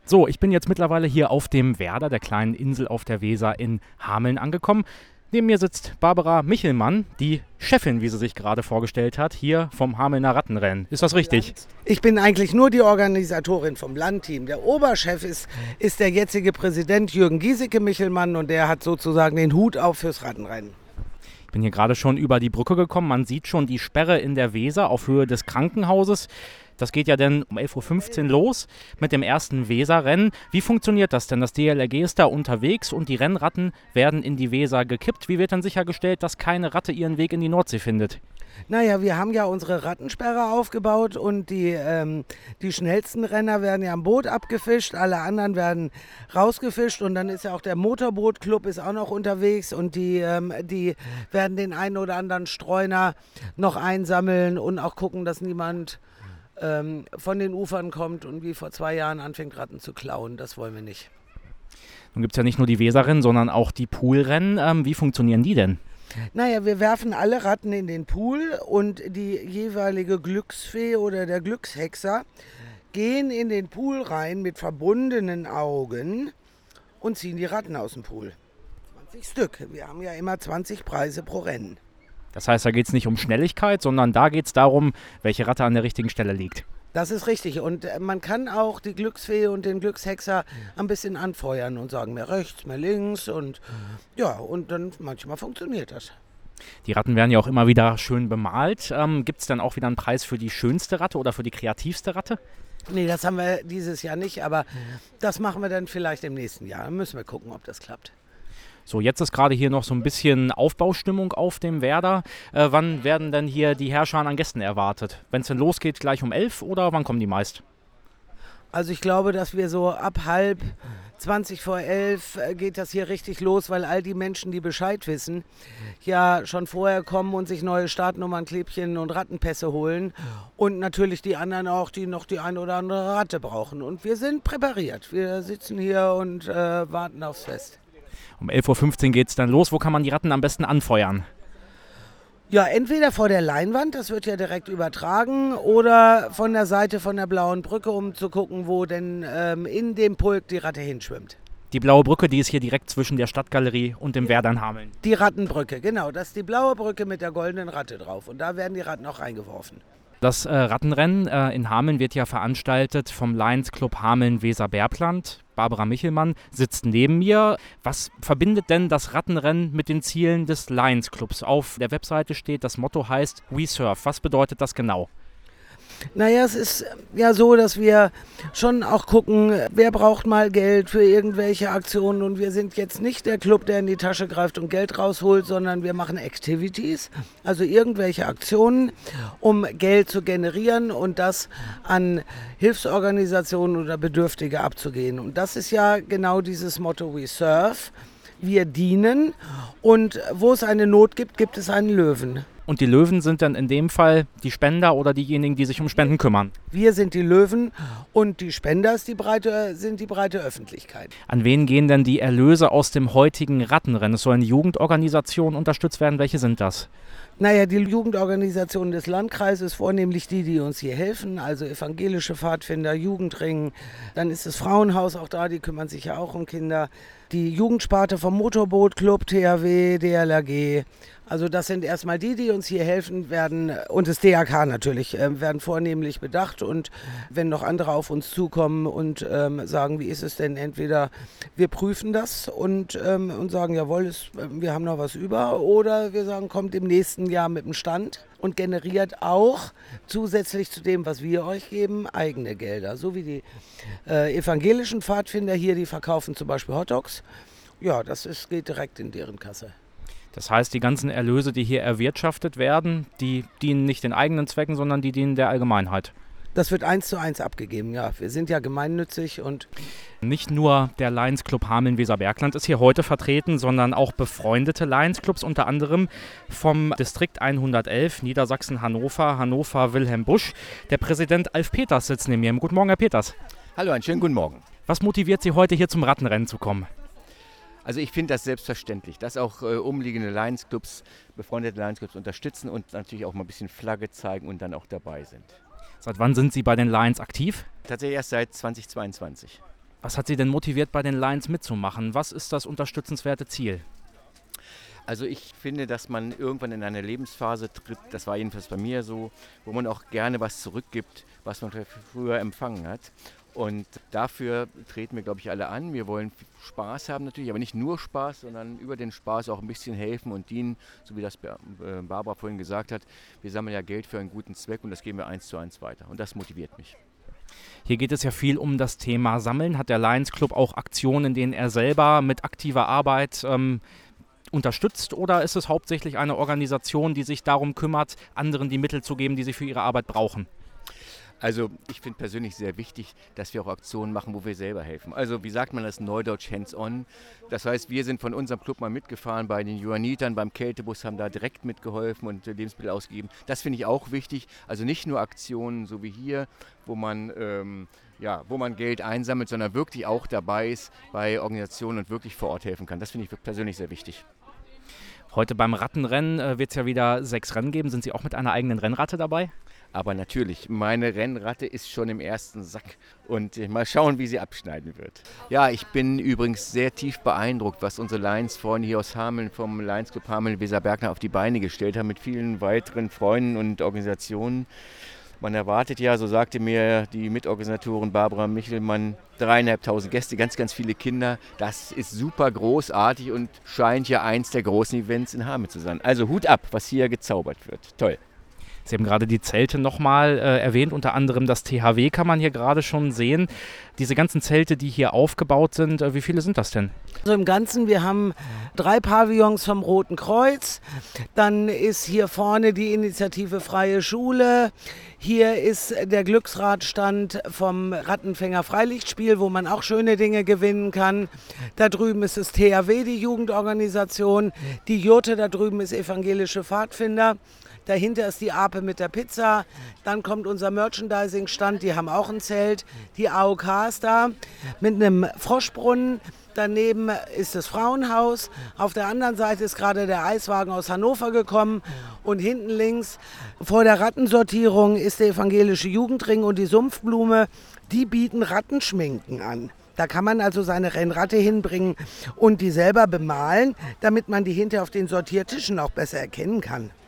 So, ich bin jetzt mittlerweile hier auf dem Werder, der kleinen Insel auf der Weser in Hameln angekommen. Neben mir sitzt Barbara Michelmann, die Chefin, wie sie sich gerade vorgestellt hat, hier vom Hamelner Rattenrennen. Ist das richtig? Ich bin eigentlich nur die Organisatorin vom Landteam. Der Oberchef ist der jetzige Präsident Jürgen Giesecke Michelmann und der hat sozusagen den Hut auf fürs Rattenrennen. Ich bin hier gerade schon über die Brücke gekommen. Man sieht schon die Sperre in der Weser auf Höhe des Krankenhauses. Das geht ja dann um 11:15 Uhr los mit dem ersten Weserrennen. Wie funktioniert das denn? Das DLRG ist da unterwegs und die Rennratten werden in die Weser gekippt. Wie wird dann sichergestellt, dass keine Ratte ihren Weg in die Nordsee findet? Naja, wir haben ja unsere Rattensperre aufgebaut und die schnellsten Renner werden ja am Boot abgefischt, alle anderen werden rausgefischt und dann ist ja auch der Motorbootclub ist auch noch unterwegs und die werden den einen oder anderen Streuner noch einsammeln und auch gucken, dass niemand von den Ufern kommt und wie vor 2 Jahren anfängt, Ratten zu klauen. Das wollen wir nicht. Nun gibt es ja nicht nur die Weserrennen, sondern auch die Poolrennen. Wie funktionieren die denn? Naja, wir werfen alle Ratten in den Pool und die jeweilige Glücksfee oder der Glückshexer gehen in den Pool rein mit verbundenen Augen und ziehen die Ratten aus dem Pool. 20 Stück. Wir haben ja immer 20 Preise pro Rennen. Das heißt, da geht es nicht um Schnelligkeit, sondern da geht es darum, welche Ratte an der richtigen Stelle liegt. Das ist richtig und man kann auch die Glücksfee und den Glückshexer ein bisschen anfeuern und sagen, mehr rechts, mehr links und ja, und dann manchmal funktioniert das. Die Ratten werden ja auch immer wieder schön bemalt. Gibt es dann auch wieder einen Preis für die schönste Ratte oder für die kreativste Ratte? Nee, das haben wir dieses Jahr nicht, aber das machen wir dann vielleicht im nächsten Jahr. Dann müssen wir gucken, ob das klappt. So, jetzt ist gerade hier noch so ein bisschen Aufbaustimmung auf dem Werder. Wann werden denn hier die Herrscher an Gästen erwartet? Wenn es denn losgeht, gleich um 11 oder wann kommen die meist? Also ich glaube, dass wir so ab 10:20 vor 11 geht das hier richtig los, weil all die Menschen, die Bescheid wissen, ja schon vorher kommen und sich neue Startnummern, Klebchen und Rattenpässe holen. Und natürlich die anderen auch, die noch die eine oder andere Ratte brauchen. Und wir sind präpariert. Wir sitzen hier und warten aufs Fest. Um 11:15 Uhr geht es dann los. Wo kann man die Ratten am besten anfeuern? Ja, entweder vor der Leinwand, das wird ja direkt übertragen, oder von der Seite von der Blauen Brücke, um zu gucken, wo denn in dem Pulk die Ratte hinschwimmt. Die Blaue Brücke, die ist hier direkt zwischen der Stadtgalerie und dem Werder in Hameln. Die Rattenbrücke, genau, das ist die Blaue Brücke mit der goldenen Ratte drauf und da werden die Ratten auch reingeworfen. Das Rattenrennen in Hameln wird ja veranstaltet vom Lions Club Hameln-Weser-Bergland. Barbara Michelmann sitzt neben mir. Was verbindet denn das Rattenrennen mit den Zielen des Lions Clubs? Auf der Webseite steht, das Motto heißt We Surf. Was bedeutet das genau? Naja, es ist ja so, dass wir schon auch gucken, wer braucht mal Geld für irgendwelche Aktionen und wir sind jetzt nicht der Club, der in die Tasche greift und Geld rausholt, sondern wir machen Activities, also irgendwelche Aktionen, um Geld zu generieren und das an Hilfsorganisationen oder Bedürftige abzugehen. Und das ist ja genau dieses Motto We Serve. Wir dienen und wo es eine Not gibt, gibt es einen Löwen. Und die Löwen sind dann in dem Fall die Spender oder diejenigen, die sich um Spenden kümmern? Wir sind die Löwen und die Spender sind die breite Öffentlichkeit. An wen gehen denn die Erlöse aus dem heutigen Rattenrennen? Es sollen Jugendorganisationen unterstützt werden. Welche sind das? Naja, die Jugendorganisationen des Landkreises, vornehmlich die uns hier helfen, also evangelische Pfadfinder, Jugendring, dann ist das Frauenhaus auch da, die kümmern sich ja auch um Kinder, die Jugendsparte vom Motorbootclub, THW, DLRG, also das sind erstmal die uns hier helfen werden und das DRK natürlich, werden vornehmlich bedacht und wenn noch andere auf uns zukommen und sagen, wie ist es denn, entweder wir prüfen das und sagen, jawohl, wir haben noch was über oder wir sagen, kommt im nächsten Jahr mit dem Stand und generiert auch zusätzlich zu dem, was wir euch geben, eigene Gelder. So wie die evangelischen Pfadfinder hier, die verkaufen zum Beispiel Hotdogs. Ja, geht direkt in deren Kasse. Das heißt, die ganzen Erlöse, die hier erwirtschaftet werden, die dienen nicht den eigenen Zwecken, sondern die dienen der Allgemeinheit. Das wird 1:1 abgegeben, ja. Wir sind ja gemeinnützig und... Nicht nur der Lions Club Hameln-Weser-Bergland ist hier heute vertreten, sondern auch befreundete Lions Clubs, unter anderem vom Distrikt 111 Niedersachsen-Hannover, Hannover-Wilhelm Busch. Der Präsident Alf Peters sitzt neben mir. Guten Morgen, Herr Peters. Hallo, einen schönen guten Morgen. Was motiviert Sie heute hier zum Rattenrennen zu kommen? Also ich finde das selbstverständlich, dass auch umliegende Lions-Clubs, befreundete Lions-Clubs unterstützen und natürlich auch mal ein bisschen Flagge zeigen und dann auch dabei sind. Seit wann sind Sie bei den Lions aktiv? Tatsächlich erst seit 2022. Was hat Sie denn motiviert, bei den Lions mitzumachen? Was ist das unterstützenswerte Ziel? Also ich finde, dass man irgendwann in eine Lebensphase tritt, das war jedenfalls bei mir so, wo man auch gerne was zurückgibt, was man früher empfangen hat. Und dafür treten wir, glaube ich, alle an. Wir wollen Spaß haben natürlich, aber nicht nur Spaß, sondern über den Spaß auch ein bisschen helfen und dienen, so wie das Barbara vorhin gesagt hat. Wir sammeln ja Geld für einen guten Zweck und das geben wir 1:1 weiter. Und das motiviert mich. Hier geht es ja viel um das Thema Sammeln. Hat der Lions Club auch Aktionen, in denen er selber mit aktiver Arbeit unterstützt, oder ist es hauptsächlich eine Organisation, die sich darum kümmert, anderen die Mittel zu geben, die sie für ihre Arbeit brauchen? Also ich finde persönlich sehr wichtig, dass wir auch Aktionen machen, wo wir selber helfen. Also wie sagt man das neudeutsch, hands-on. Das heißt, wir sind von unserem Club mal mitgefahren bei den Johannitern, beim Kältebus, haben da direkt mitgeholfen und Lebensmittel ausgegeben. Das finde ich auch wichtig. Also nicht nur Aktionen so wie hier, wo man Geld einsammelt, sondern wirklich auch dabei ist bei Organisationen und wirklich vor Ort helfen kann. Das finde ich persönlich sehr wichtig. Heute beim Rattenrennen wird es ja wieder 6 Rennen geben. Sind Sie auch mit einer eigenen Rennratte dabei? Aber natürlich, meine Rennratte ist schon im ersten Sack und mal schauen, wie sie abschneiden wird. Ja, ich bin übrigens sehr tief beeindruckt, was unsere Lions-Freunde hier aus Hameln vom Lions Club Hameln-Weserbergner auf die Beine gestellt haben mit vielen weiteren Freunden und Organisationen. Man erwartet ja, so sagte mir die Mitorganisatorin Barbara Michelmann, 3.500 Gäste, ganz, ganz viele Kinder. Das ist super großartig und scheint ja eins der großen Events in Hameln zu sein. Also Hut ab, was hier gezaubert wird. Toll. Sie haben gerade die Zelte nochmal erwähnt, unter anderem das THW kann man hier gerade schon sehen. Diese ganzen Zelte, die hier aufgebaut sind, wie viele sind das denn? Also im Ganzen, wir haben 3 Pavillons vom Roten Kreuz, dann ist hier vorne die Initiative Freie Schule, hier ist der Glücksradstand vom Rattenfänger Freilichtspiel, wo man auch schöne Dinge gewinnen kann. Da drüben ist das THW, die Jugendorganisation, die Jurte da drüben ist Evangelische Pfadfinder. Dahinter ist die Ape mit der Pizza, dann kommt unser Merchandising-Stand, die haben auch ein Zelt, die AOK ist da mit einem Froschbrunnen, daneben ist das Frauenhaus, auf der anderen Seite ist gerade der Eiswagen aus Hannover gekommen und hinten links vor der Rattensortierung ist der evangelische Jugendring und die Sumpfblume, die bieten Rattenschminken an. Da kann man also seine Rennratte hinbringen und die selber bemalen, damit man die hinterher auf den Sortiertischen auch besser erkennen kann.